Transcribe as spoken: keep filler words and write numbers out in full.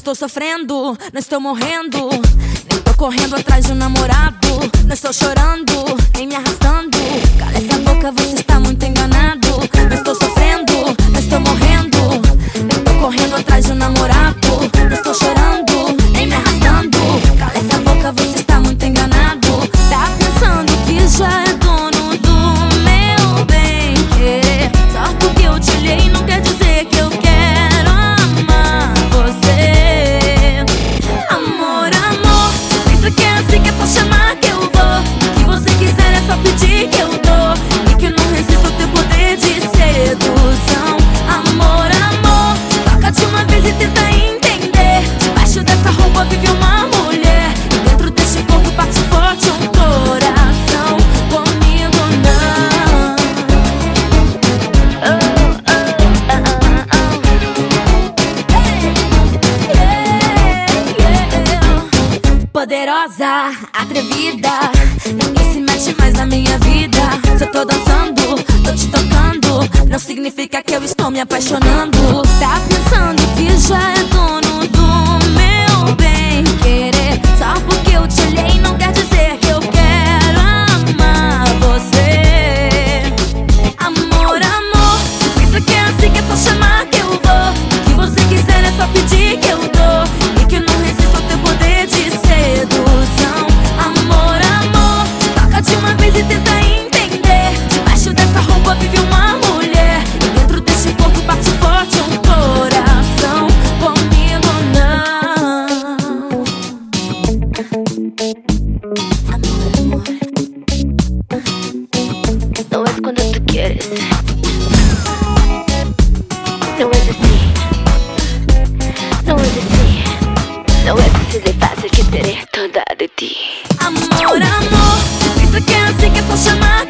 estou sofrendo, não estou morrendo, nem tô correndo atrás de um namorado. Não estou chorando, nem me arrastando. Cala essa boca, você está muito enganado. Não estou sofrendo, não estou morrendo, nem tô correndo atrás de um namorado. Não estou chorando, nem me arrastando. Cala essa boca, você está muito enganado. Tá pensando que já é dono do meu bem querer. Só porque eu te olhei não quer dizer que eu quero amar você. Amor, amor, pensa que é assim que é só chamar que eu vou. O que você quiser é só pedir que eu dou. E que eu não resisto ao teu poder de sedução. Amor, amor, toca de uma vez e tenta entender. Debaixo dessa roupa vive uma mulher, e dentro deste corpo bate forte um coração. Comigo não. Oh, oh, oh, oh. Hey, yeah, yeah. Poderosa, atrevida, ninguém se mete mais na minha vida. Se eu tô dançando, tô te tocando, não significa que eu estou me apaixonando. Tá pensando que já é dono do meu bem querer. Só porque eu te olhei não quer dizer que eu quero amar você. Amor, amor, você pensa que é assim que é só chamar que eu vou. O que você quiser é só pedir que eu dou. E que eu não resisto ao teu poder de sedução. Amor, amor, toca de uma vez e tenta entender. Debaixo dessa roupa vive uma mulher, e dentro deste corpo bate forte um coração. Comigo não. Amor, amor, No es cuando tú quieres, no es así, no es así, no es así de fácil que seré toda de ti. amor, amor, você pensa que é assim que é só chamar